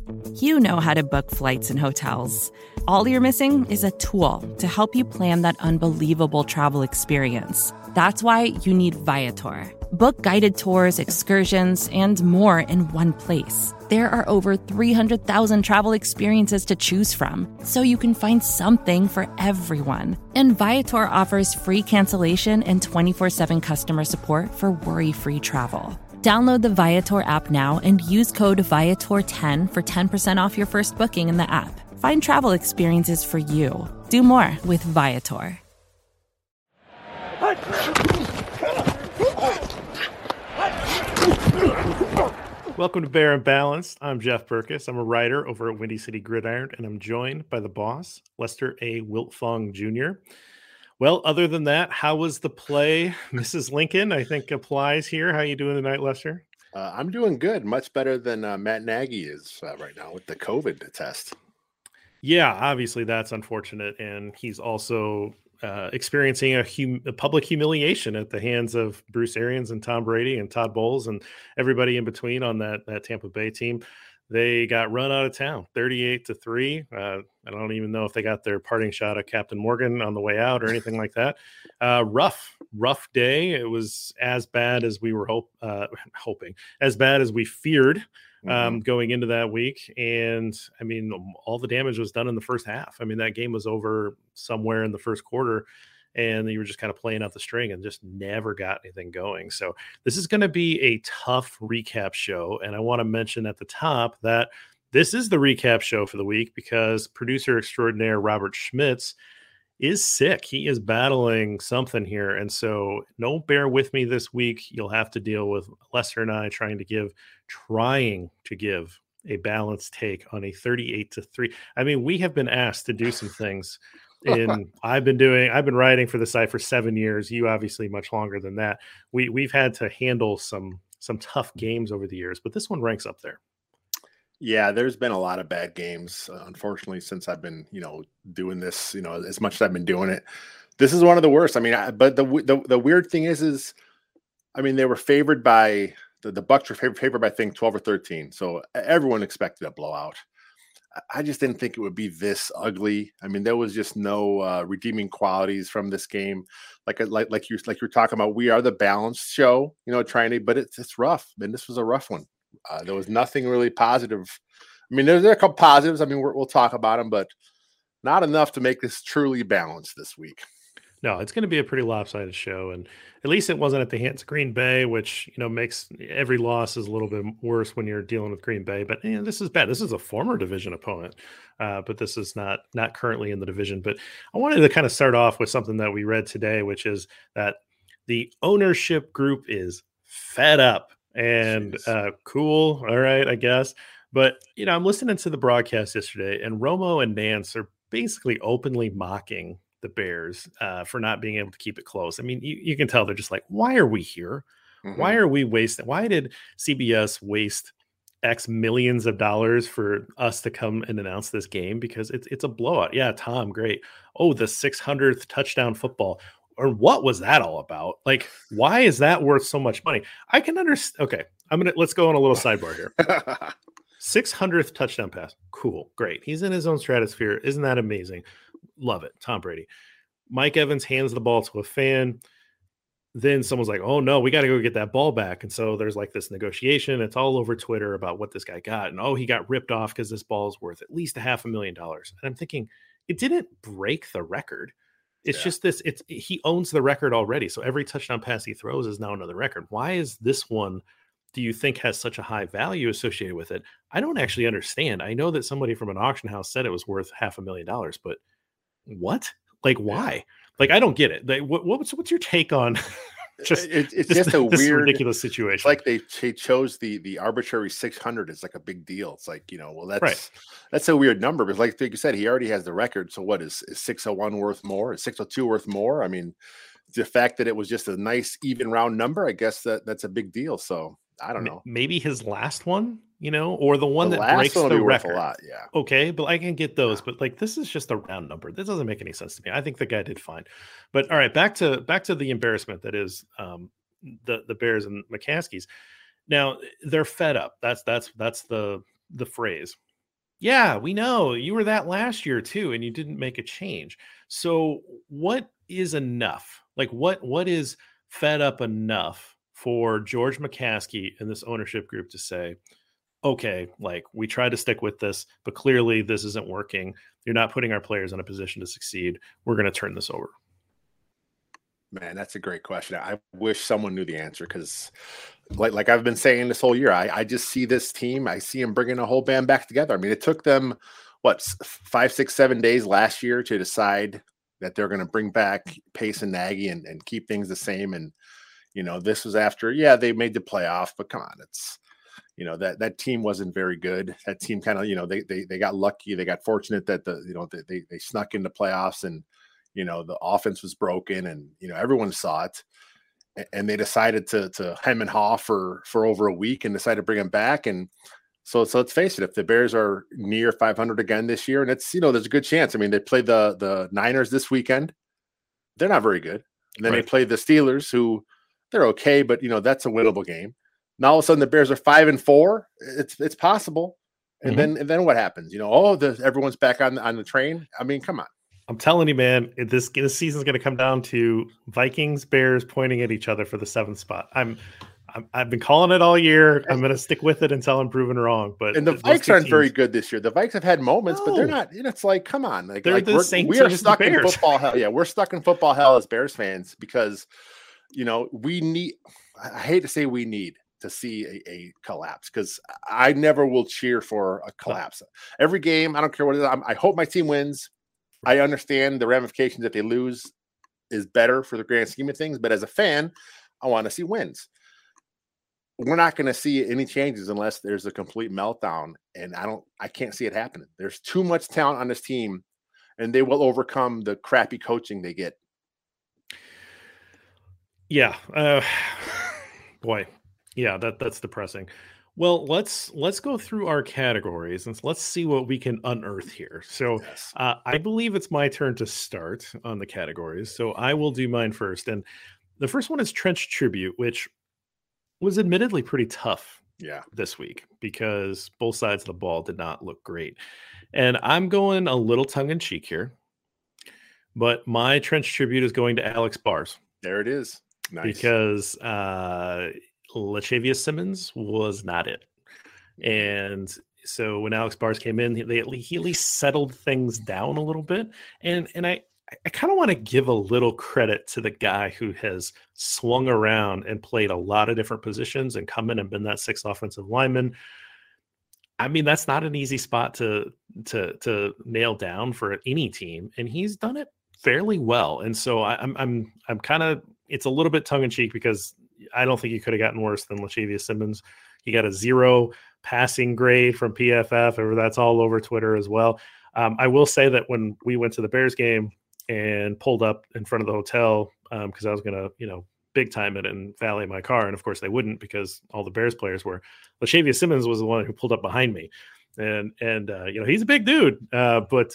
You know how to book flights and hotels. All you're missing is a tool to help you plan that unbelievable travel experience. That's why you need Viator. Book guided tours, excursions, and more in one place. There are over 300,000 travel experiences to choose from, so you can find something for everyone. And Viator offers free cancellation and 24/7 customer support for worry-free travel. Download the Viator app now and use code Viator10 for 10% off your first booking in the app. Find travel experiences for you. Do more with Viator. Welcome to Bear and Balanced. I'm Jeff Berkus. I'm a writer over at Windy City Gridiron, and I'm joined by the boss, Lester A. Wiltfong Jr. Well, other than that, how was the play? Mrs. Lincoln, I think, applies here. How you doing tonight, Lester? I'm doing good. Much better than Matt Nagy is right now with the COVID test. Yeah, obviously that's unfortunate. And he's also experiencing a public humiliation at the hands of Bruce Arians and Tom Brady and Todd Bowles and everybody in between on that Tampa Bay team. They got run out of town 38-3. I don't even know if they got their parting shot of Captain Morgan on the way out or anything like that. Rough day. It was as bad as we were hoping, as bad as we feared going into that week. And I mean, all the damage was done in the first half. I mean, that game was over somewhere in the first quarter, and you were just kind of playing out the string and just never got anything going. So this is going to be a tough recap show. And I want to mention at the top that this is the recap show for the week because producer extraordinaire Robert Schmitz is sick. He is battling something here. And so no bear with me this week. You'll have to deal with Lester and I trying to give a balanced take on a 38-3. I mean, we have been asked to do some things. And I've been writing for the site for 7 years. You obviously much longer than that. We've had to handle some tough games over the years, but this one ranks up there. Yeah, there's been a lot of bad games, unfortunately, since I've been, doing this, as much as I've been doing it. This is one of the worst. I mean, but the weird thing is, I mean, they were favored by the Bucs were favored by, I think, 12 or 13. So everyone expected a blowout. I just didn't think it would be this ugly. I mean, there was just no redeeming qualities from this game. Like you're talking about, we are the balanced show, but it's rough. I mean, this was a rough one. There was nothing really positive. I mean, there are a couple positives. I mean, we'll talk about them, but not enough to make this truly balanced this week. No, it's going to be a pretty lopsided show. And at least it wasn't at the hands of Green Bay, which, makes every loss is a little bit worse when you're dealing with Green Bay. But this is bad. This is a former division opponent, but this is not currently in the division. But I wanted to kind of start off with something that we read today, which is that the ownership group is fed up and cool. All right, I guess. But, I'm listening to the broadcast yesterday, and Romo and Nance are basically openly mocking the Bears for not being able to keep it close. I mean, you can tell they're just like, why are we here? Why are we wasting? Why did CBS waste X millions of dollars for us to come and announce this game? Because it's a blowout. Yeah, Tom, great. Oh, the 600th touchdown football. Or what was that all about? Like, why is that worth so much money? I can understand. Okay, let's go on a little sidebar here. 600th touchdown pass. Cool. Great. He's in his own stratosphere. Isn't that amazing? Love it. Tom Brady. Mike Evans hands the ball to a fan. Then someone's like, oh no, we got to go get that ball back. And so there's like this negotiation. It's all over Twitter about what this guy got. And he got ripped off because this ball is worth at least $500,000. And I'm thinking, it didn't break the record. It's just this. He owns the record already. So every touchdown pass he throws is now another record. Why is this one, do you think, has such a high value associated with it? I don't actually understand. I know that somebody from an auction house said it was worth $500,000, but what? Like, why? Like, I don't get it. Like, what's your take on it's just a weird, ridiculous situation? It's like they chose the arbitrary 600. It's like a big deal. It's like, that's a weird number. But like you said, he already has the record. So what is 601 worth more? Is 602 worth more? I mean, the fact that it was just a nice even round number, I guess that's a big deal. So I don't know. Maybe his last one, or the one that breaks the record. A lot, yeah. Okay, but I can get those. Yeah. But like, this is just a round number. This doesn't make any sense to me. I think the guy did fine. But all right, back to the embarrassment that is the Bears and McCaskies. Now they're fed up. That's the phrase. Yeah, we know you were that last year too, and you didn't make a change. So what is enough? Like what is fed up enough for George McCaskey and this ownership group to say, okay, like we tried to stick with this, but clearly this isn't working. You're not putting our players in a position to succeed. We're going to turn this over. Man, that's a great question. I wish someone knew the answer because, like I've been saying this whole year, I just see this team. I see them bringing a whole band back together. I mean, it took them what 5, 6, 7 days last year to decide that they're going to bring back Pace and Nagy and keep things the same. And this was after, they made the playoff, but come on, it's that team wasn't very good. That team kind of they got lucky. They got fortunate that they snuck into playoffs and. The offense was broken and, everyone saw it and they decided to hem and haw for over a week and decided to bring him back. And so let's face it, if the Bears are near 500 again this year, and it's, there's a good chance. I mean, they played the Niners this weekend. They're not very good. And then They played the Steelers who they're okay, but that's a winnable game. Now all of a sudden the Bears are 5-4. It's possible. And then what happens? Everyone's back on the train. I mean, come on. I'm telling you, man, this season's going to come down to Vikings, Bears pointing at each other for the 7th spot. I've been calling it all year. I'm going to stick with it until I'm proven wrong. But the Vikes aren't very good this year. The Vikes have had moments, but they're not. It's like, come on, we are stuck in football hell. Yeah, we're stuck in football hell as Bears fans because we need. I hate to say we need to see a collapse because I never will cheer for a collapse. Every game, I don't care what it is. I hope my team wins. I understand the ramifications if they lose is better for the grand scheme of things, but as a fan, I want to see wins. We're not going to see any changes unless there's a complete meltdown, and I can't see it happening. There's too much talent on this team, and they will overcome the crappy coaching they get. Yeah. Boy. Yeah, that's depressing. Well, let's go through our categories and let's see what we can unearth here. So Yes. I believe it's my turn to start on the categories. So I will do mine first. And the first one is Trench Tribute, which was admittedly pretty tough this week because both sides of the ball did not look great. And I'm going a little tongue-in-cheek here, but my Trench Tribute is going to Alex Bars. There it is. Nice. Because Latavius Simmons was not it. And so when Alex Bars came in, he at least settled things down a little bit. And I kind of want to give a little credit to the guy who has swung around and played a lot of different positions and come in and been that 6th offensive lineman. I mean, that's not an easy spot to nail down for any team. And he's done it fairly well. And so I'm kind of, it's a little bit tongue in cheek because I don't think he could have gotten worse than Latavius Simmons. He got a 0 passing grade from PFF, or that's all over Twitter as well. I will say that when we went to the Bears game and pulled up in front of the hotel, because I was going to, big time it and valet my car. And of course they wouldn't because all the Bears players were. Latavius Simmons was the one who pulled up behind me. And he's a big dude, but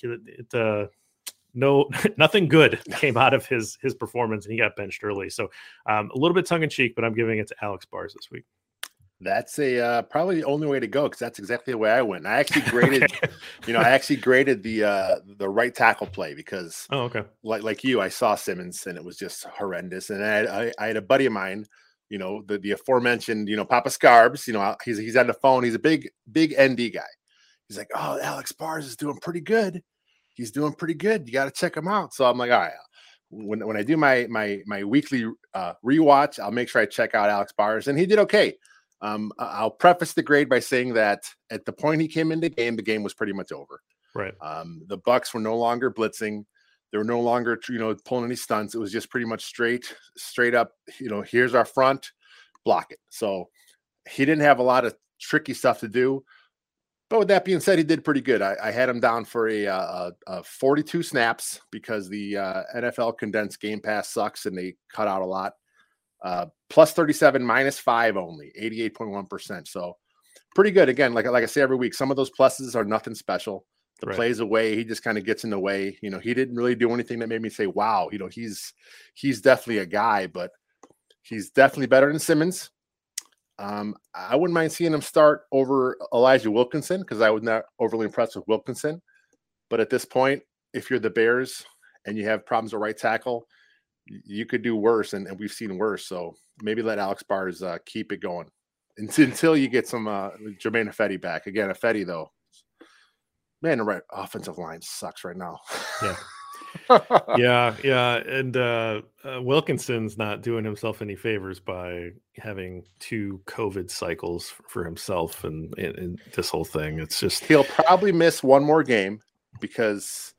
no, nothing good came out of his performance, and he got benched early. So a little bit tongue in cheek, but I'm giving it to Alex Bars this week. That's probably the only way to go because that's exactly the way I went. I actually graded, I actually graded the right tackle play because, like you, I saw Simmons and it was just horrendous. And I had a buddy of mine, the aforementioned, Papa Scarbs. He's on the phone. He's a big ND guy. He's like, oh, Alex Bars is doing pretty good. He's doing pretty good. You got to check him out. So I'm like, all right. When I do my weekly rewatch, I'll make sure I check out Alex Bars, and he did okay. I'll preface the grade by saying that at the point he came into the game was pretty much over. Right. The Bucs were no longer blitzing. They were no longer, pulling any stunts. It was just pretty much straight up, here's our front, block it. So he didn't have a lot of tricky stuff to do. But with that being said, he did pretty good. I had him down for a 42 snaps because the NFL condensed Game Pass sucks and they cut out a lot. Plus 37, minus 5 only, 88.1%. So pretty good. Again, like I say every week, some of those pluses are nothing special. The plays away, he just kind of gets in the way. He didn't really do anything that made me say, wow, he's definitely a guy, but he's definitely better than Simmons. I wouldn't mind seeing him start over Elijah Wilkinson because I was not overly impressed with Wilkinson. But at this point, if you're the Bears and you have problems at right tackle, you could do worse, and we've seen worse. So maybe let Alex Bars keep it going until you get some Jermaine Ifedi back. Again, Ifedi, though, man, the right offensive line sucks right now. Yeah. Yeah. And Wilkinson's not doing himself any favors by having 2 COVID cycles for himself and this whole thing. It's just he'll probably miss one more game because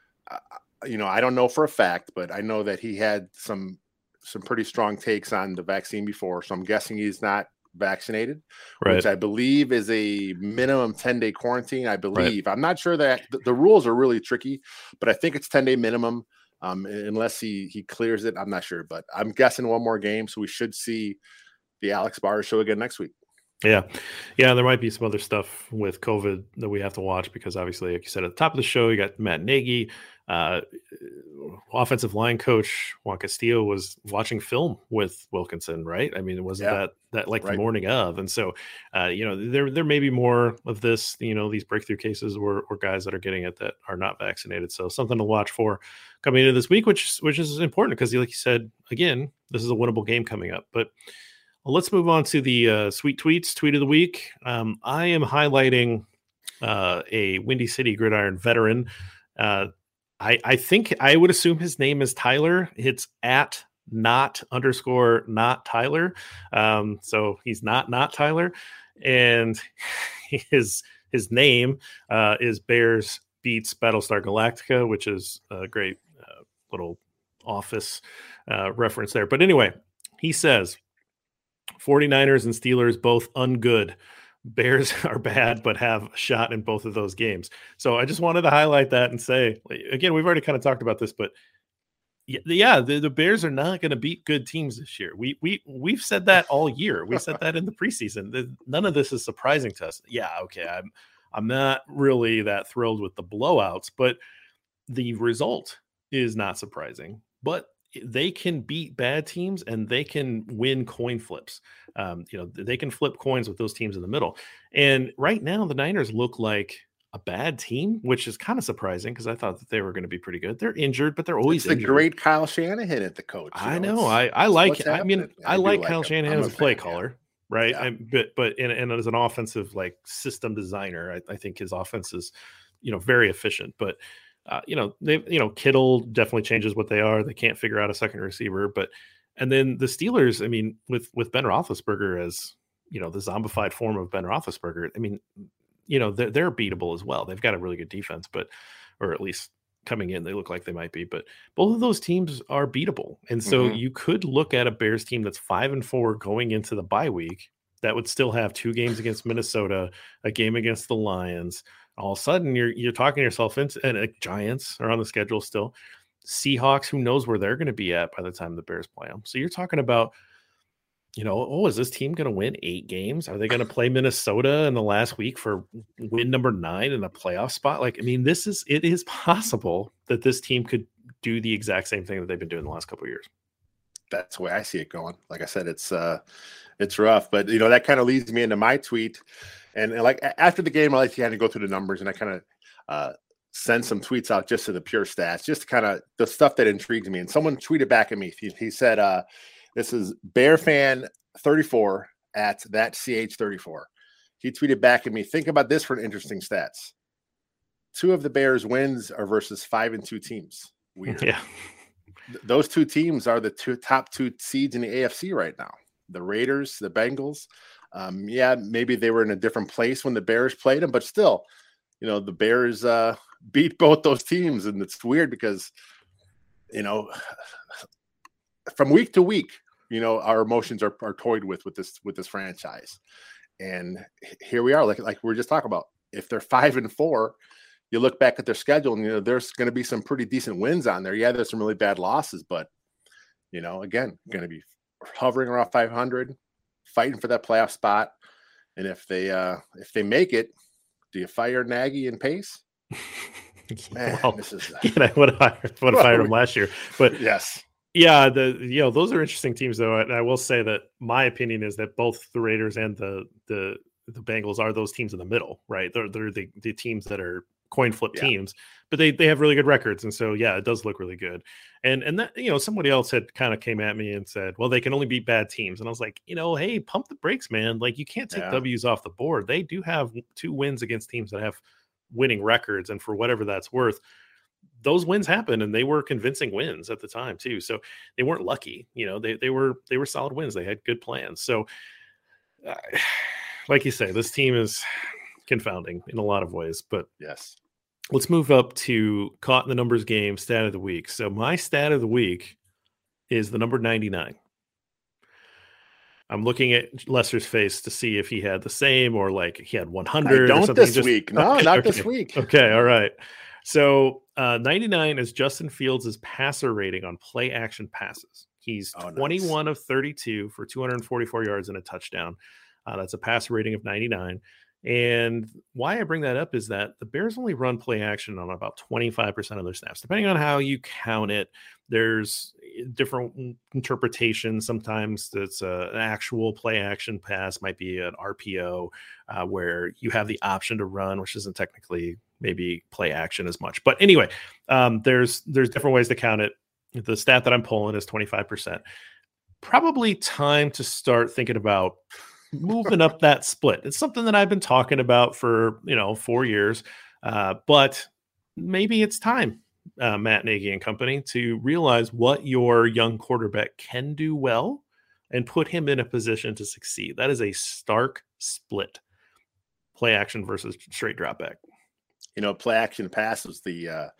I don't know for a fact, but I know that he had some pretty strong takes on the vaccine before. So I'm guessing he's not vaccinated, right, which I believe is a minimum 10-day quarantine. I believe. Right. I'm not sure that the rules are really tricky, but I think it's 10-day minimum unless he clears it. I'm not sure, but I'm guessing one more game. So we should see the Alex Bars show again next week. Yeah. There might be some other stuff with COVID that we have to watch because obviously, like you said at the top of the show, you got Matt Nagy, offensive line coach Juan Castillo was watching film with Wilkinson, right? I mean, wasn't that like right. The morning of? And so, there may be more of this, these breakthrough cases or guys that are getting it that are not vaccinated. So something to watch for coming into this week, which is important because, like you said, again, this is a winnable game coming up. But let's move on to the sweet tweets, tweet of the week. I am highlighting a Windy City Gridiron veteran. I think I would assume his name is Tyler. It's at not Tyler. So he's not Tyler. And his name is Bears Beats Battlestar Galactica, which is a great little Office reference there. But anyway, he says, 49ers and Steelers both ungood. Bears are bad, but have a shot in both of those games. So I just wanted to highlight that and say, again, we've already kind of talked about this, but the Bears are not going to beat good teams this year. We've said that all year. We said that in the preseason. None of this is surprising to us. Yeah, okay, I'm not really that thrilled with the blowouts, but the result is not surprising. But they can beat bad teams and they can win coin flips. They can flip coins with those teams in the middle. And right now, the Niners look like a bad team, which is kind of surprising because I thought that they were going to be pretty good. They're injured, but they're always injured. The great Kyle Shanahan at the coach. I know. I like Kyle Shanahan as a play caller, right? Yeah. But as an offensive system designer, I think his offense is, very efficient. But Kittle definitely changes what they are. They can't figure out a second receiver, and then the Steelers, I mean, with Ben Roethlisberger as, the zombified form of Ben Roethlisberger, I mean, they're beatable as well. They've got a really good defense, or at least coming in, they look like they might be, but both of those teams are beatable. And so you could look at a Bears team that's 5-4 going into the bye week that would still have 2 games against Minnesota, a game against the Lions. All of a sudden you're talking yourself into, and Giants are on the schedule still. Seahawks, who knows where they're going to be at by the time the Bears play them. So you're talking about, is this team going to win 8 games? Are they going to play Minnesota in the last week for win number 9 in a playoff spot? It is possible that this team could do the exact same thing that they've been doing the last couple of years. That's the way I see it going. Like I said, it's rough, but that kind of leads me into my tweet. And like after the game, I like to kind of go through the numbers and I kind of send some tweets out just to the pure stats, just kind of the stuff that intrigues me. And someone tweeted back at me. He said, this is Bear Fan 34 at that CH34. He tweeted back at me, think about this for an interesting stats. 2 of the Bears wins are versus 5-2 teams. Weird. Yeah. Those 2 teams are the top 2 seeds in the AFC right now. The Raiders, the Bengals. Maybe they were in a different place when the Bears played them, but still, the Bears beat both those teams. And it's weird because, from week to week, our emotions are toyed with this franchise. And here we are, like we were just talking about. If they're 5-4, you look back at their schedule and, there's going to be some pretty decent wins on there. Yeah, there's some really bad losses, but, again, going to be hovering around 500, fighting for that playoff spot. And if they make it, do you fire Nagy and Pace? Man, I would have fired him last year. But yes. Yeah, those are interesting teams though. And I will say that my opinion is that both the Raiders and the Bengals are those teams in the middle, right? They're the teams that are coin flip teams, but they have really good records, and so yeah, it does look really good. And that, somebody else had kind of came at me and said, well, they can only beat bad teams, and I was like, hey, pump the brakes, man. Like, you can't take W's off the board. They do have 2 wins against teams that have winning records, and for whatever that's worth, those wins happened, and they were convincing wins at the time too. So they weren't lucky. They were solid wins. They had good plans. So like you say, this team is confounding in a lot of ways. But yes, let's move up to Caught in the Numbers game stat of the week. So my stat of the week is the number 99. I'm looking at Lester's face to see if he had the same, or like he had 100. Don't this week. No, okay, not this week. Okay, all right. So 99 is Justin Fields' passer rating on play action passes. He's 21 of 32 for 244 yards and a touchdown. That's a passer rating of 99. And why I bring that up is that the Bears only run play action on about 25% of their snaps. Depending on how you count it, there's different interpretations. Sometimes it's an actual play action pass, might be an RPO, where you have the option to run, which isn't technically maybe play action as much. But anyway, there's different ways to count it. The stat that I'm pulling is 25%. Probably time to start thinking about moving up that split. It's something that I've been talking about for 4 years, but maybe it's time, Matt Nagy and company, to realize what your young quarterback can do well and put him in a position to succeed. That is a stark split: play action versus straight drop back. Play action pass was the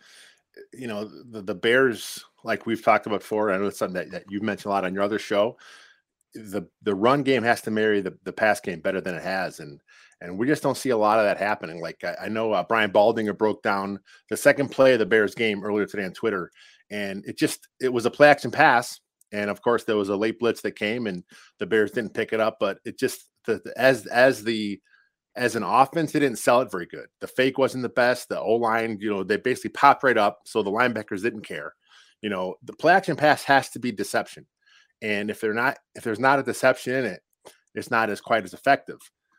Bears, like we've talked about before. I know it's something that you've mentioned a lot on your other show. The run game has to marry the pass game better than it has, and we just don't see a lot of that happening. Like I know Brian Baldinger broke down the second play of the Bears game earlier today on Twitter, and it was a play action pass, and of course there was a late blitz that came, and the Bears didn't pick it up. But it just as an offense, they didn't sell it very good. The fake wasn't the best. The O-line, they basically popped right up, so the linebackers didn't care. The play action pass has to be deception. And if there's not a deception in it, it's not as quite as effective.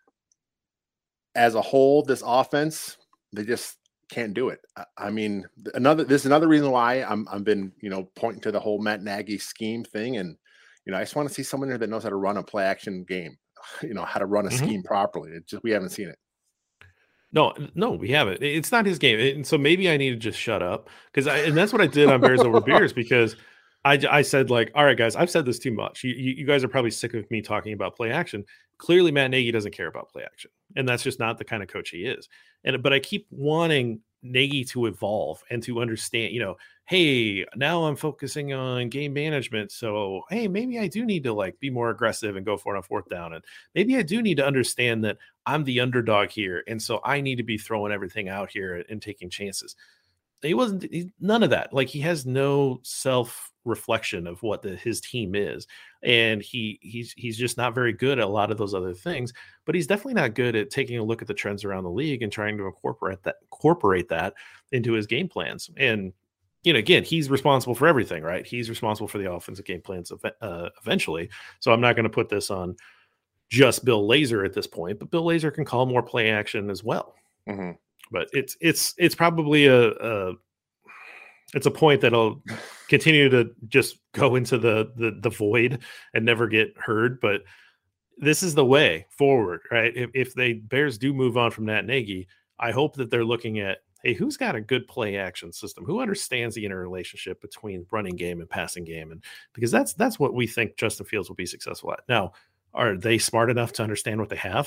As a whole, this offense, they just can't do it. I mean, this is another reason why I've been, pointing to the whole Matt Nagy scheme thing. And, I just want to see someone here that knows how to run a play action game, how to run a scheme properly. We haven't seen it. No, we haven't. It's not his game. And so maybe I need to just shut up, and that's what I did on Bears Over Beers, because I said, like, all right, guys, I've said this too much. You guys are probably sick of me talking about play action. Clearly, Matt Nagy doesn't care about play action, and that's just not the kind of coach he is. But I keep wanting Nagy to evolve and to understand, hey, now I'm focusing on game management. So, hey, maybe I do need to be more aggressive and go for it on fourth down. And maybe I do need to understand that I'm the underdog here. And so I need to be throwing everything out here and taking chances. None of that. He has no self-reflection of what his team is. And he's just not very good at a lot of those other things, but he's definitely not good at taking a look at the trends around the league and trying to incorporate that into his game plans. And, again, he's responsible for everything, right? He's responsible for the offensive game plans eventually. So I'm not going to put this on just Bill Lazor at this point, but Bill Lazor can call more play action as well. Mm-hmm. But it's probably it's a point that'll continue to just go into the void and never get heard. But this is the way forward, right? If the Bears do move on from Matt Nagy, I hope that they're looking at, hey, who's got a good play action system? Who understands the interrelationship between running game and passing game? And because that's what we think Justin Fields will be successful at. Now, are they smart enough to understand what they have?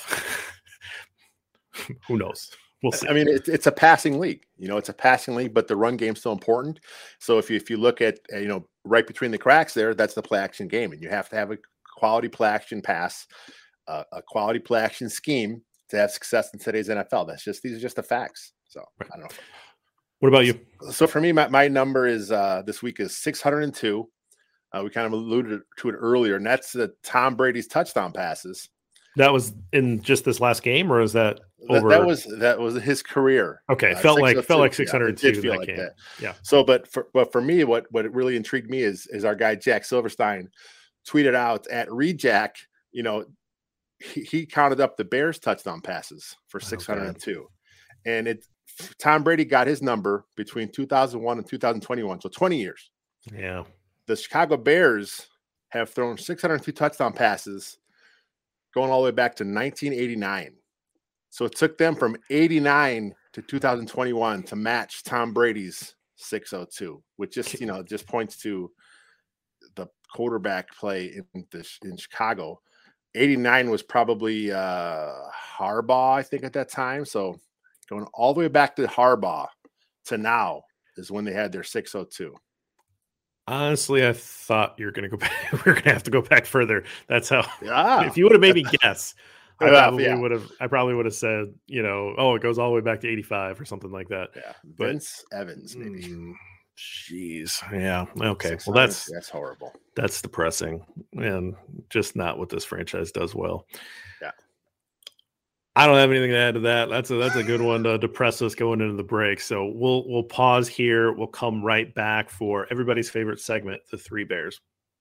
Who knows? We'll see. I mean, it's a passing league. It's a passing league, but the run game's still important. So if you look at right between the cracks there, that's the play action game, and you have to have a quality play action pass, a quality play action scheme to have success in today's NFL. These are just the facts. So right. I don't know. What about you? So for me, my number is this week is 602. We kind of alluded to it earlier, and that's the Tom Brady's touchdown passes. That was in just this last game, or is that over? That was his career. Okay, it felt like 602 it did feel that like game. that. Yeah. So, but for me, what really intrigued me is our guy Jack Silverstein tweeted out at Rejack, he counted up the Bears touchdown passes for 602, and Tom Brady got his number between 2001 and 2021, so 20 years. Yeah. The Chicago Bears have thrown 602 touchdown passes going all the way back to 1989. So it took them from 89 to 2021 to match Tom Brady's 602, which just points to the quarterback play in Chicago. 89 was probably Harbaugh, I think, at that time. So going all the way back to Harbaugh to now is when they had their 602. Honestly, I thought you're going to go back. We're going to have to go back further. That's how. Yeah. If you would have made me guess, I Yeah. probably would have said, it goes all the way back to 85 or something like that. Yeah. Vince Evans, maybe. Jeez. Yeah. Okay. Well, that's horrible. That's depressing and just not what this franchise does well. Yeah. I don't have anything to add to that. That's a good one to depress us going into the break. So we'll pause here. We'll come right back for everybody's favorite segment, the Three Bears.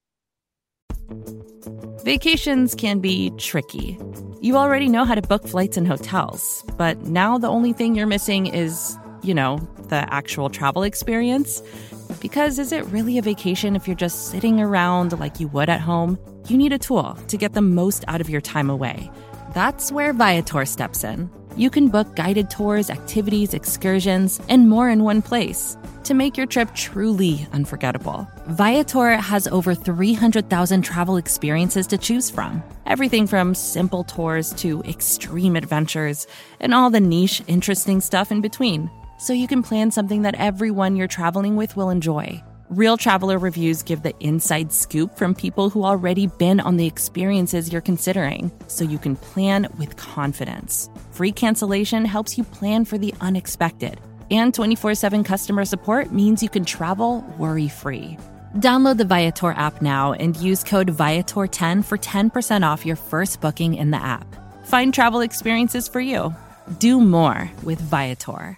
Vacations can be tricky. You already know how to book flights and hotels, but now the only thing you're missing is, the actual travel experience. Because is it really a vacation if you're just sitting around like you would at home? You need a tool to get the most out of your time away. That's where Viator steps in. You can book guided tours, activities, excursions, and more in one place to make your trip truly unforgettable. Viator has over 300,000 travel experiences to choose from. Everything from simple tours to extreme adventures and all the niche, interesting stuff in between. So you can plan something that everyone you're traveling with will enjoy. Real traveler reviews give the inside scoop from people who already been on the experiences you're considering, so you can plan with confidence. Free cancellation helps you plan for the unexpected. And 24/7 customer support means you can travel worry-free. Download the Viator app now and use code Viator10 for 10% off your first booking in the app. Find travel experiences for you. Do more with Viator.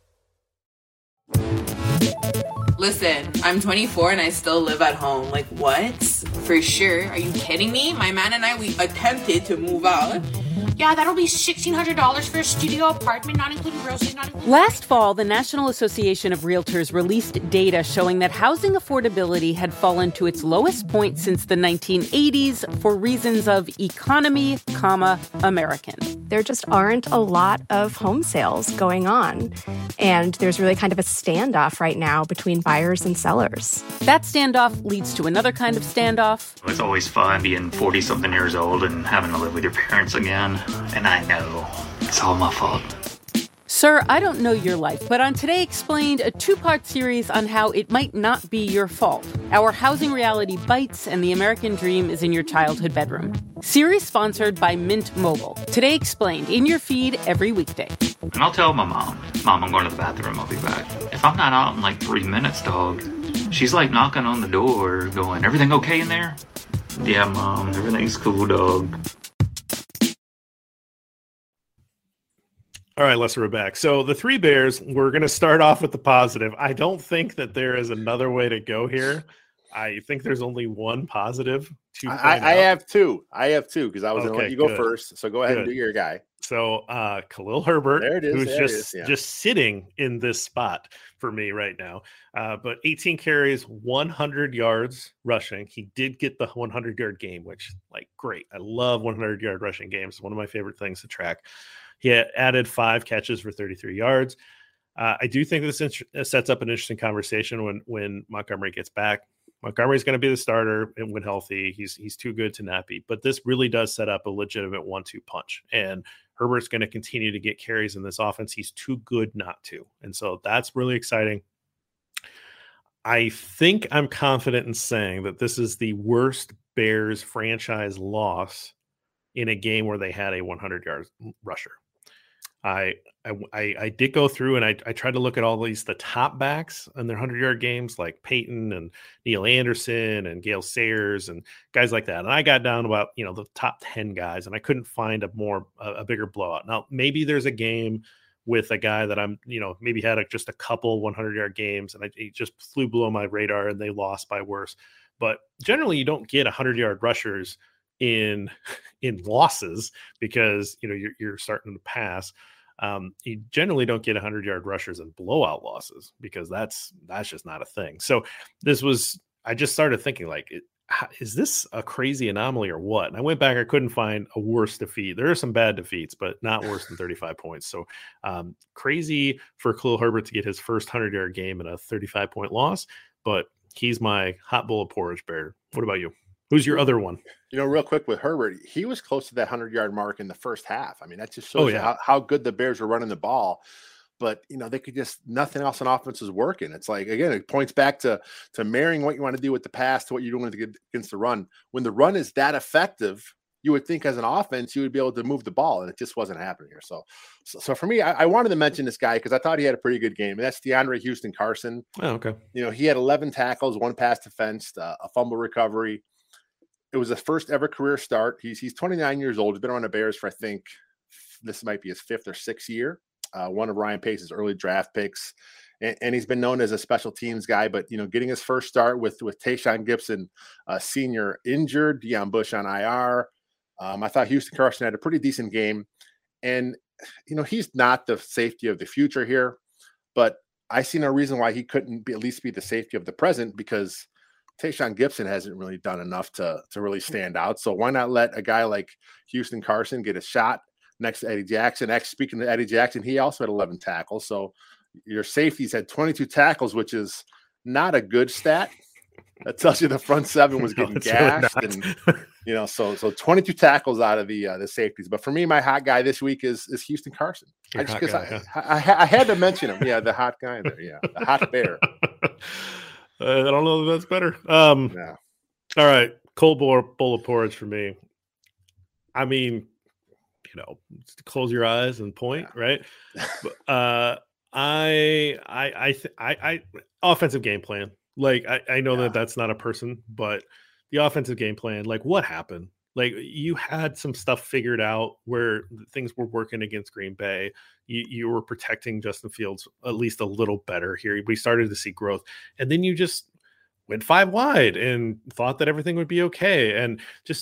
Listen, I'm 24 and I still live at home. Like, what? For sure. Are you kidding me? My man and I, we attempted to move out. Yeah, that'll be $1,600 for a studio apartment, not including groceries, not including... Last fall, the National Association of Realtors released data showing that housing affordability had fallen to its lowest point since the 1980s for reasons of economy, American. There just aren't a lot of home sales going on. And there's really kind of a standoff right now between buyers and sellers. That standoff leads to another kind of standoff. It's always fun being 40-something years old and having to live with your parents again. And I know it's all my fault. Sir, I don't know your life, but on Today Explained, a two-part series on how it might not be your fault. Our housing reality bites and the American dream is in your childhood bedroom. Series sponsored by Mint Mobile. Today Explained, in your feed every weekday. And I'll tell my mom, I'm going to the bathroom, I'll be back. If I'm not out in like 3 minutes, dog, she's like knocking on the door going, everything okay in there? Yeah, Mom, everything's cool, dog. All right, Lester, we're back. So the Three Bears, we're going to start off with the positive. I don't think that there is another way to go here. I think there's only one positive to point out. I have two because I was going to let you go first. So go ahead and do your guy. So Khalil Herbert, there it is. who's just sitting in this spot for me right now. But 18 carries, 100 yards rushing. He did get the 100-yard game, which, great. I love 100-yard rushing games. It's one of my favorite things to track. He added 5 catches for 33 yards. I do think this sets up an interesting conversation when Montgomery gets back. Montgomery's going to be the starter and when healthy. He's too good to not be. But this really does set up a legitimate 1-2 punch. And Herbert's going to continue to get carries in this offense. He's too good not to. And so that's really exciting. I think I'm confident in saying that this is the worst Bears franchise loss in a game where they had a 100-yard rusher. I did go through and I tried to look at all the top backs in their 100-yard games, like Peyton and Neil Anderson and Gale Sayers and guys like that. And I got down about, the top 10 guys, and I couldn't find a bigger blowout. Now, maybe there's a game with a guy that I'm, maybe had just a couple 100-yard games and he just flew below my radar and they lost by worse. But generally you don't get 100-yard rushers in losses because, you're starting to pass. You generally don't get 100-yard rushers in blowout losses because that's just not a thing. So I just started thinking, like, is this a crazy anomaly or what? And I went back, I couldn't find a worse defeat. There are some bad defeats, but not worse than 35 points. So crazy for Khalil Herbert to get his first 100-yard game in a 35-point loss, but he's my hot bowl of porridge bear. What about you? Who's your other one? Real quick with Herbert, he was close to that 100-yard mark in the first half. I mean, that just shows how good the Bears were running the ball. But, they could just – nothing else on offense was working. It's like, again, it points back to marrying what you want to do with the pass to what you're doing against the run. When the run is that effective, you would think as an offense you would be able to move the ball, and it just wasn't happening here. So for me, I wanted to mention this guy because I thought he had a pretty good game, and that's DeAndre Houston Carson. Oh, okay. He had 11 tackles, 1 pass defense, a fumble recovery. It was his first ever career start. He's 29 years old. He's been on the Bears for, I think, this might be his 5th or 6th year. One of Ryan Pace's early draft picks. And he's been known as a special teams guy, but, getting his first start with Tayshaun Gibson, senior injured, Deion Bush on IR. I thought Houston Carson had a pretty decent game. And, he's not the safety of the future here, but I see no reason why he couldn't at least be the safety of the present because Tayshaun Gibson hasn't really done enough to really stand out. So why not let a guy like Houston Carson get a shot next to Eddie Jackson? Speaking of Eddie Jackson, he also had 11 tackles. So your safeties had 22 tackles, which is not a good stat. That tells you the front seven was getting gashed. Really and, so 22 tackles out of the safeties. But for me, my hot guy this week is Houston Carson. I had to mention him. Yeah, the hot guy there. Yeah, the hot bear. I don't know if that's better. Yeah. All right. Cold bowl of porridge for me. I mean, close your eyes and point, right? I offensive game plan. Like, I know that's not a person, but the offensive game plan, like, what happened? Like, you had some stuff figured out where things were working against Green Bay. You were protecting Justin Fields at least a little better here. We started to see growth. And then you just went 5 wide and thought that everything would be okay. And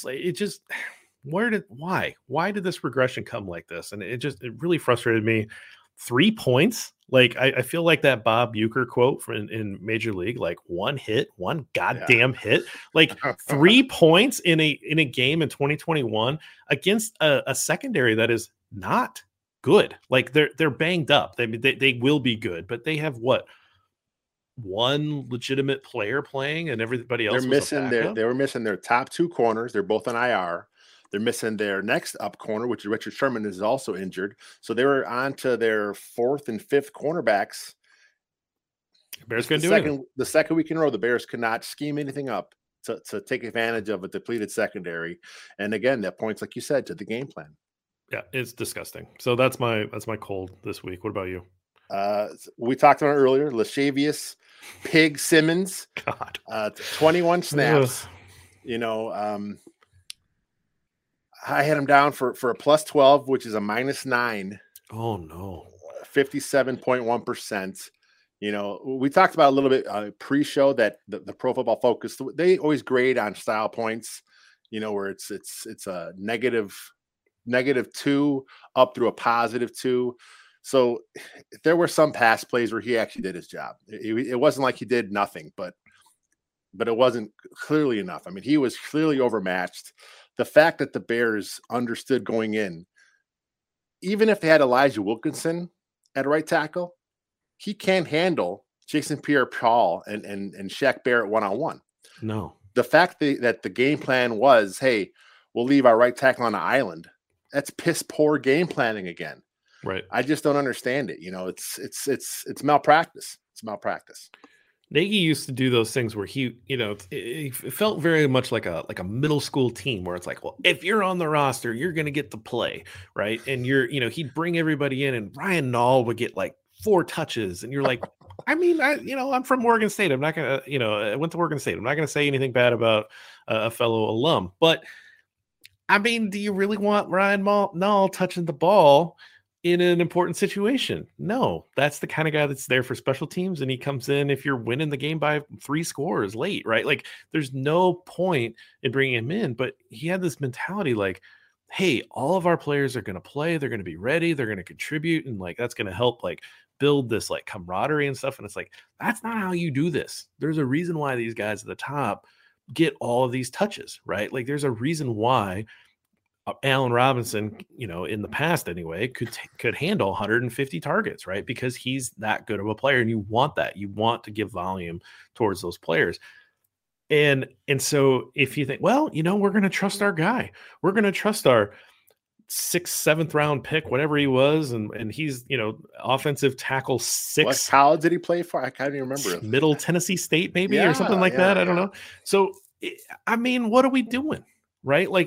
why did this regression come like this? And it really frustrated me. 3 points. Like, I feel like that Bob Uecker quote in Major League, like, one goddamn hit, like 3 points in a game in 2021 against a secondary that is not good. Like, they're banged up. They will be good, but they have one legitimate player playing and everybody else. They were missing their top 2 corners. They're both on IR. They're missing their next up corner, which is Richard Sherman, is also injured. So they were on to their 4th and 5th cornerbacks. Bears couldn't do anything. The second week in a row, the Bears could not scheme anything up to take advantage of a depleted secondary. And again, that points, like you said, to the game plan. Yeah, it's disgusting. So that's my cold this week. What about you? We talked about it earlier. Lashavius Pig Simmons. God. 21 snaps. I had him down for a plus 12, which is a minus 9. Oh, no. 57.1%. We talked about a little bit pre-show that the Pro Football Focus, they always grade on style points, where it's a negative 2 up through a positive 2. So there were some pass plays where he actually did his job. It wasn't like he did nothing, but it wasn't clearly enough. I mean, he was clearly overmatched. The fact that the Bears understood going in, even if they had Elijah Wilkinson at right tackle, he can't handle Jason Pierre-Paul and Shaq Barrett one-on-one. No. The fact that the game plan was, hey, we'll leave our right tackle on the island, that's piss poor game planning again. Right. I just don't understand it. It's malpractice. It's malpractice. Nagy used to do those things where he, it felt very much like a middle school team where it's like, well, if you're on the roster, you're going to get to play, right? And he'd bring everybody in, and Ryan Nall would get like 4 touches, and you're like, I mean, I'm from Oregon State. I'm not going to, I went to Oregon State. I'm not going to say anything bad about a fellow alum, but I mean, do you really want Ryan Nall touching the ball in an important situation? No, that's the kind of guy that's there for special teams, and he comes in if you're winning the game by 3 scores late, right? Like, there's no point in bringing him in, but he had this mentality like, hey, all of our players are going to play, they're going to be ready, they're going to contribute, and like that's going to help like build this like camaraderie and stuff. And it's like, that's not how you do this. There's a reason why these guys at the top get all of these touches, right? Like, there's a reason why Allen Robinson, in the past anyway, could handle 150 targets, right? Because he's that good of a player, and you want that. You want to give volume towards those players. And so if you think, well, we're going to trust our guy, we're going to trust our 6th, 7th round pick, whatever he was, and he's offensive tackle 6. What college did he play for? I can't even remember. Middle Tennessee State, maybe, or something like that. I don't know. So, I mean, what are we doing, right? Like,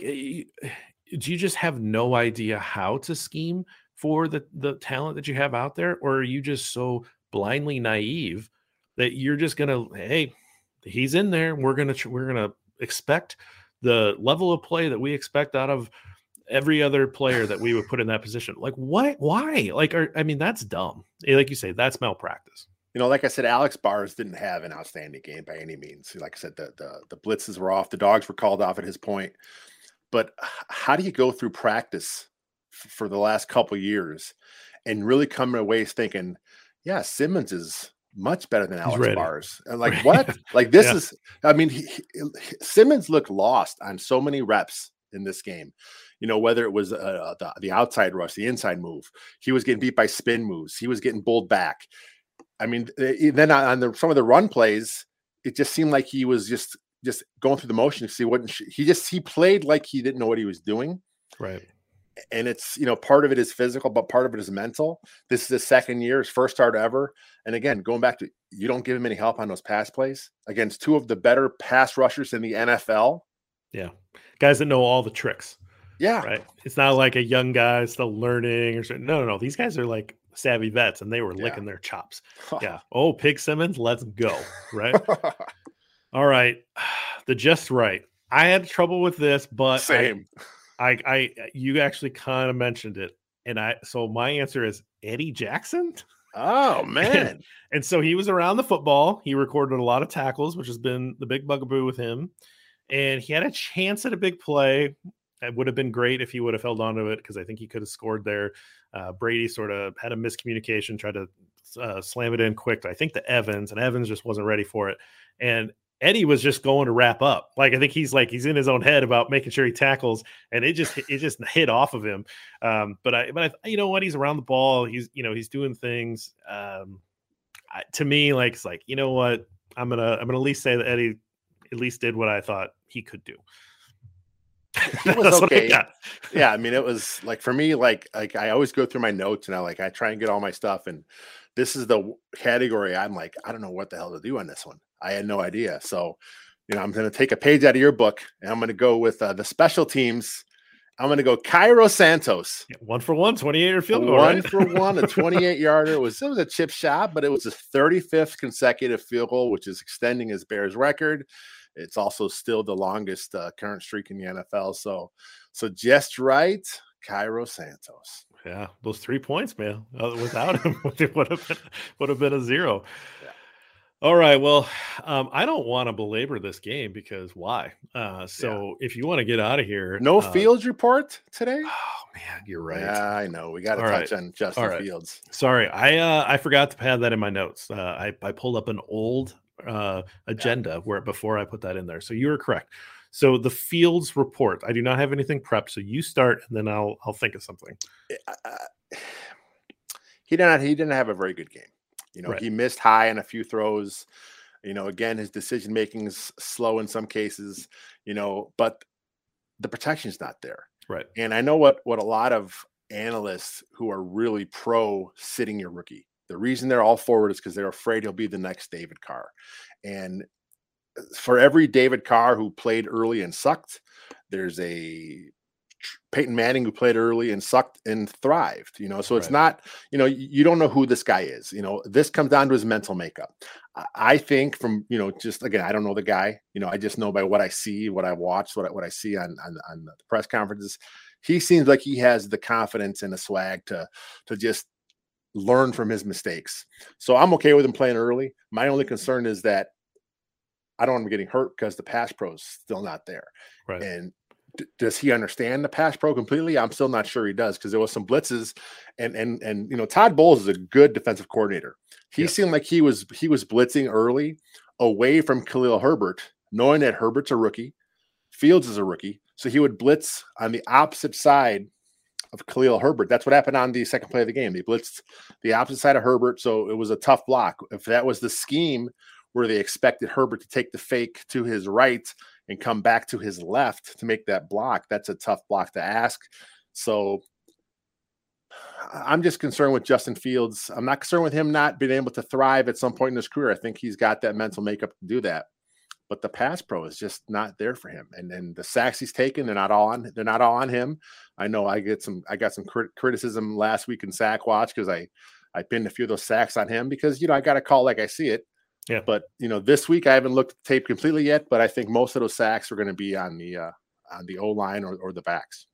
do you just have no idea how to scheme for the talent that you have out there? Or are you just so blindly naive that you're just going to, hey, he's in there. We're going to expect the level of play that we expect out of every other player that we would put in that position. Like, what? Why? Like, I mean, that's dumb. Like you say, that's malpractice. Like I said, Alex Bars didn't have an outstanding game by any means. Like I said, the blitzes were off. The dogs were called off at his point. But how do you go through practice for the last couple of years and really come away thinking, yeah, Simmons is much better than Alex Bars? And like, what? Like, this is, I mean, Simmons looked lost on so many reps in this game. Whether it was the outside rush, the inside move, he was getting beat by spin moves. He was getting bowled back. I mean, then on some of the run plays, it just seemed like he was just going through the motion. He played like he didn't know what he was doing. Right. And it's, part of it is physical, but part of it is mental. This is his second year, his first start ever. And again, going back to, you don't give him any help on those pass plays against 2 of the better pass rushers in the NFL. Yeah. Guys that know all the tricks. Yeah. Right. It's not like a young guy still learning or something. No. These guys are like savvy vets, and they were licking their chops. Yeah. Oh, Pig Simmons, let's go. Right. All right. The just right. I had trouble with this, but same. You actually kind of mentioned it. So my answer is Eddie Jackson. Oh, man. And so he was around the football. He recorded a lot of tackles, which has been the big bugaboo with him. And he had a chance at a big play. It would have been great if he would have held on to it, because I think he could have scored there. Brady sort of had a miscommunication, tried to slam it in quick. I think to Evans, and Evans just wasn't ready for it. And Eddie was just going to wrap up. Like, I think he's in his own head about making sure he tackles, and it just hit off of him. But I, you know what? He's around the ball. He's doing things. To me, like, it's like, you know what? I'm gonna at least say that Eddie at least did what I thought he could do. It was okay. Yeah, I mean, it was like, for me, like I always go through my notes, and I try and get all my stuff, and this is the category I'm like, I don't know what the hell to do on this one. I had no idea. So, I'm going to take a page out of your book, and I'm going to go with the special teams. I'm going to go Cairo Santos. Yeah, 1 for 1, 28-yard field goal. 1 for 1, a 28-yarder. It was a chip shot, but it was his 35th consecutive field goal, which is extending his Bears record. It's also still the longest current streak in the NFL. So just right, Cairo Santos. Yeah, those 3 points, man. Without him, it would have been a 0. Yeah. All right. Well, I don't want to belabor this game, because why? If you want to get out of here, no Fields report today. Oh man, you're right. Yeah, I know. We got to touch on Justin Fields. Sorry, I forgot to pad that in my notes. I pulled up an old agenda before I put that in there. So you were correct. So the Fields report, I do not have anything prepped. So you start, and then I'll think of something. He didn't have a very good game. Right. He missed high on a few throws. Again, his decision making is slow in some cases. But the protection's not there. Right. And I know what a lot of analysts who are really pro sitting your rookie. The reason they're all forward is because they're afraid he'll be the next David Carr. And for every David Carr who played early and sucked, there's a Peyton Manning who played early and sucked and thrived, so it's not, you don't know who this guy is. This comes down to his mental makeup. I think from, just again, I don't know the guy, I just know by what I see, what I watch, what I see on the press conferences. He seems like he has the confidence and the swag to just learn from his mistakes. So I'm okay with him playing early. My only concern is that I don't want him getting hurt because the pass pro is still not there. Right. And does he understand the pass pro completely? I'm still not sure he does, because there was some blitzes, and Todd Bowles is a good defensive coordinator. He seemed like he was blitzing early away from Khalil Herbert, knowing that Herbert's a rookie, Fields is a rookie, so he would blitz on the opposite side of Khalil Herbert. That's what happened on the second play of the game. They blitzed the opposite side of Herbert, so it was a tough block. If that was the scheme where they expected Herbert to take the fake to his right and come back to his left to make that block, that's a tough block to ask. So I'm just concerned with Justin Fields. I'm not concerned with him not being able to thrive at some point in his career. I think he's got that mental makeup to do that. But the pass pro is just not there for him. And the sacks he's taken, they're not all on him. I know I got some criticism last week in Sack Watch because I pinned a few of those sacks on him because, I got to call like I see it. Yeah. But, this week I haven't looked at the tape completely yet, but I think most of those sacks are going to be on the O-line or the backs.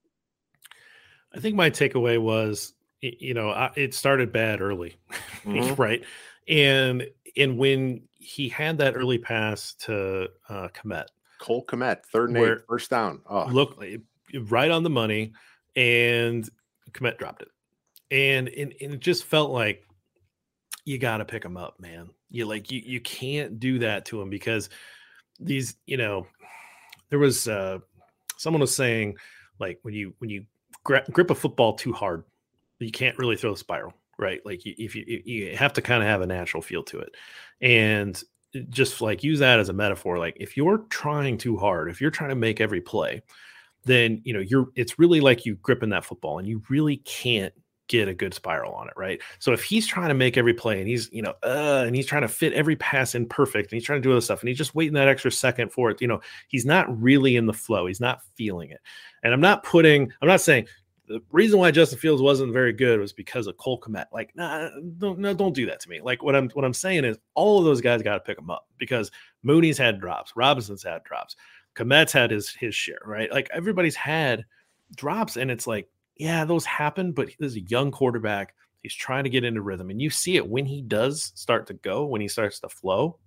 I think my takeaway was, it started bad early, right? And when he had that early pass to Kmet. Cole Kmet, 3rd and 8, first down. Oh. Look, right on the money, and Kmet dropped it. And it just felt like, you got to pick him up, man. You can't do that to him because these, there was someone was saying, like, when you grip a football too hard, you can't really throw the spiral, right? Like you have to kind of have a natural feel to it. And just like use that as a metaphor. Like if you're trying too hard, if you're trying to make every play, then, it's really like you gripping that football and you really can't get a good spiral on it, right? So if he's trying to make every play and he's, and he's trying to fit every pass in perfect and he's trying to do other stuff and he's just waiting that extra second for it, he's not really in the flow. He's not feeling it. And I'm not saying the reason why Justin Fields wasn't very good was because of Cole Kmet. Like, don't do that to me. Like what I'm saying is all of those guys got to pick him up because Mooney's had drops, Robinson's had drops, Kmet's had his share, right? Like everybody's had drops, and it's like, yeah, those happen, but he's a young quarterback. He's trying to get into rhythm. And you see it when he does start to go, when he starts to flow,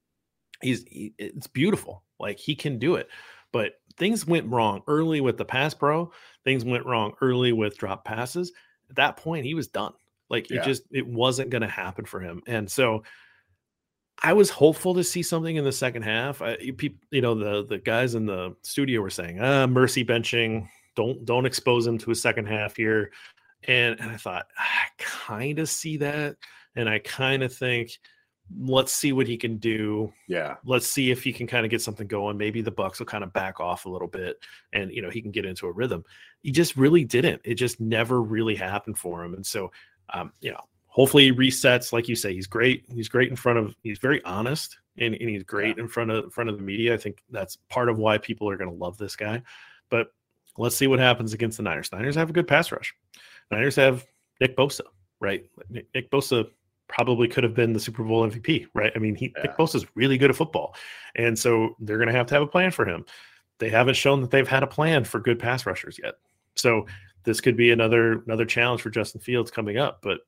it's beautiful. Like he can do it. But things went wrong early with the pass pro. Things went wrong early with drop passes. At that point, he was done. Like it wasn't going to happen for him. And so I was hopeful to see something in the second half. The guys in the studio were saying, mercy benching. Don't expose him to a second half here. And I thought, I kind of see that. And I kind of think, let's see what he can do. Yeah. Let's see if he can kind of get something going. Maybe the Bucs will kind of back off a little bit and, he can get into a rhythm. He just really didn't. It just never really happened for him. And so, hopefully he resets. Like you say, he's great. He's great he's very honest and he's great in front of the media. I think that's part of why people are going to love this guy. But let's see what happens against the Niners. Niners have a good pass rush. Niners have Nick Bosa, right? Nick Bosa probably could have been the Super Bowl MVP, right? I mean, Nick Bosa is really good at football. And so they're going to have a plan for him. They haven't shown that they've had a plan for good pass rushers yet. So this could be another challenge for Justin Fields coming up. But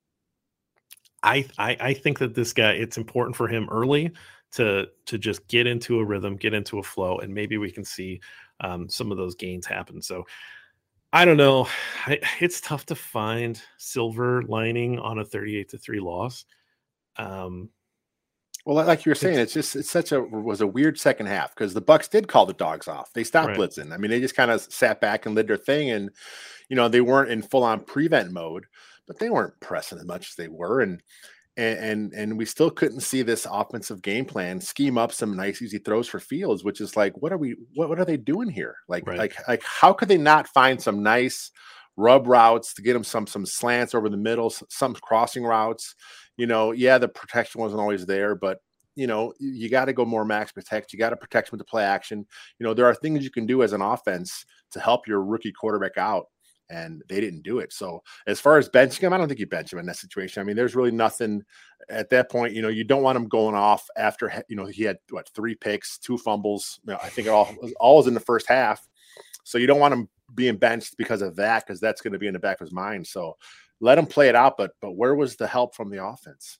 I think that this guy, it's important for him early to just get into a rhythm, get into a flow, and maybe we can see some of those gains happen. So I don't know. It's tough to find silver lining on a 38-3 loss. Well, like you were saying, was a weird second half because the Bucs did call the dogs off. They stopped blitzing. I mean, they just kind of sat back and did their thing, and they weren't in full on prevent mode, but they weren't pressing as much as they were, and we still couldn't see this offensive game plan scheme up some nice easy throws for Fields, which is like, what are they doing here? Like how could they not find some nice rub routes to get him some slants over the middle, some crossing routes. The protection wasn't always there, but you got to go more max protect. You got to protect him with the play action. There are things you can do as an offense to help your rookie quarterback out, and they didn't do it. So as far as benching him, I don't think you bench him in that situation. I mean, there's really nothing at that point. You don't want him going off after, he had 3 picks, 2 fumbles. I think it all was in the first half. So you don't want him being benched because of that, because that's going to be in the back of his mind. So let him play it out. But where was the help from the offense?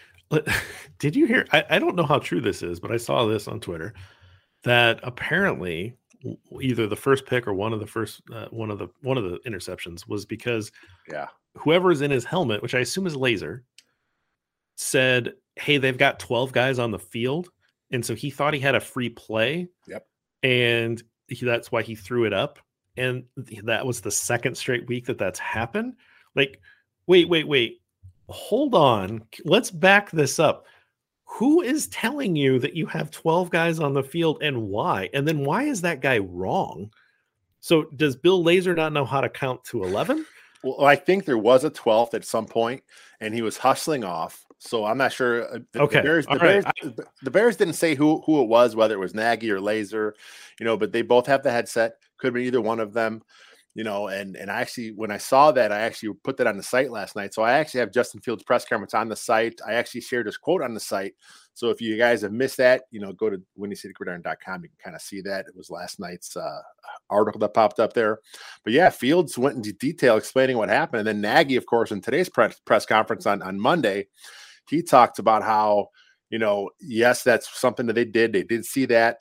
Did you hear? I don't know how true this is, but I saw this on Twitter that apparently either the first pick or one of the interceptions was because whoever's in his helmet, which I assume is Laser, said, "Hey, they've got 12 guys on the field," and so he thought he had a free play. Yep, and that's why he threw it up, and that was the second straight week that's happened. Like, wait. Hold on. Let's back this up. Who is telling you that you have 12 guys on the field and why? And then why is that guy wrong? So does Bill Lazor not know how to count to 11? Well, I think there was a 12th at some point, and he was hustling off. So I'm not sure. The Bears didn't say who it was, whether it was Nagy or Lazor, but they both have the headset. Could be either one of them. And I actually, when I saw that, I actually put that on the site last night. So I actually have Justin Fields' press conference on the site. I actually shared his quote on the site. So if you guys have missed that, go to WindyCityGridiron.com. You can kind of see that. It was last night's article that popped up there. But yeah, Fields went into detail explaining what happened. And then Nagy, of course, in today's press conference on Monday, he talked about how, yes, that's something that they did. They did see that,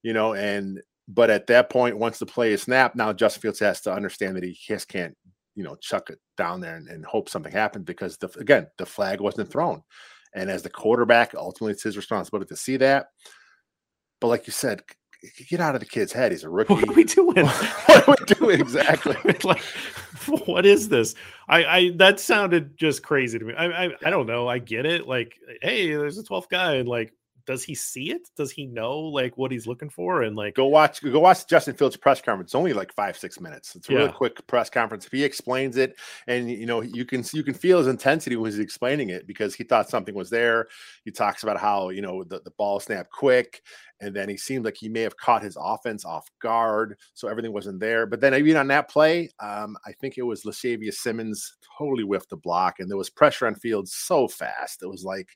but at that point, once the play is snapped, now Justin Fields has to understand that he just can't, chuck it down there and hope something happens, because the flag wasn't thrown. And as the quarterback, ultimately it's his responsibility to see that. But like you said, get out of the kid's head. He's a rookie. What are we doing? What are we doing exactly? Like, what is this? I that sounded just crazy to me. I don't know. I get it. Like, hey, there's a 12th guy, and like, does he see it? Does he know like what he's looking for? And like, go watch Justin Fields' press conference. It's only like 5-6 minutes. It's a really quick press conference. If he explains it, and you can feel his intensity when he's explaining it, because he thought something was there. He talks about how the ball snapped quick, and then he seemed like he may have caught his offense off guard, so everything wasn't there. But then even on that play, I think it was Latavius Simmons totally whiffed the block, and there was pressure on Fields so fast. It was like,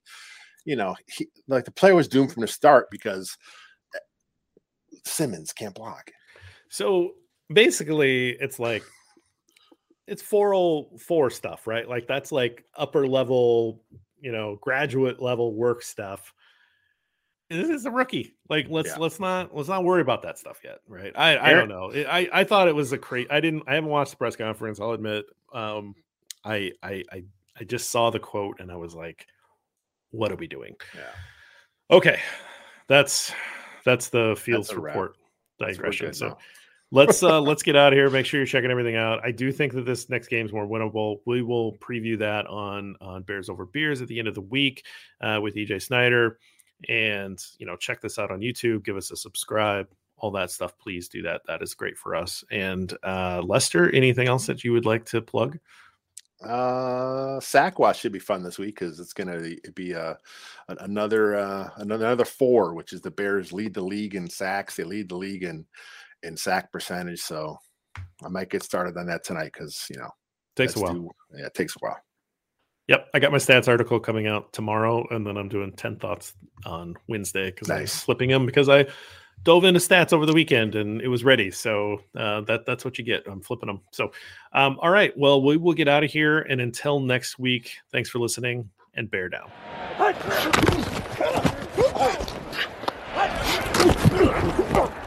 the play was doomed from the start because Simmons can't block. So basically, it's like, it's 404 stuff, right? Like, that's like upper level, graduate level work stuff. This is a rookie. Like, let's not worry about that stuff yet, right? I don't know. I thought it was I haven't watched the press conference, I'll admit. I just saw the quote and I was like, what are we doing? Yeah. Okay. That's the Fields report digression. So let's get out of here. Make sure you're checking everything out. I do think that this next game is more winnable. We will preview that on Bears Over Beers at the end of the week with EJ Snyder. And, check this out on YouTube. Give us a subscribe, all that stuff. Please do that. That is great for us. And Lester, anything else that you would like to plug? Sack Watch should be fun this week, because it's going to be another 4, which is the Bears lead the league in sacks. They lead the league in sack percentage. So I might get started on that tonight, because takes a while. It takes a while. Yep, I got my stats article coming out tomorrow, and then I'm doing 10 thoughts on Wednesday, because I'm flipping them, because I dove into stats over the weekend and it was ready. So that's what you get. I'm flipping them. So, all right. Well, we will get out of here. And until next week, thanks for listening, and bear down. Hey!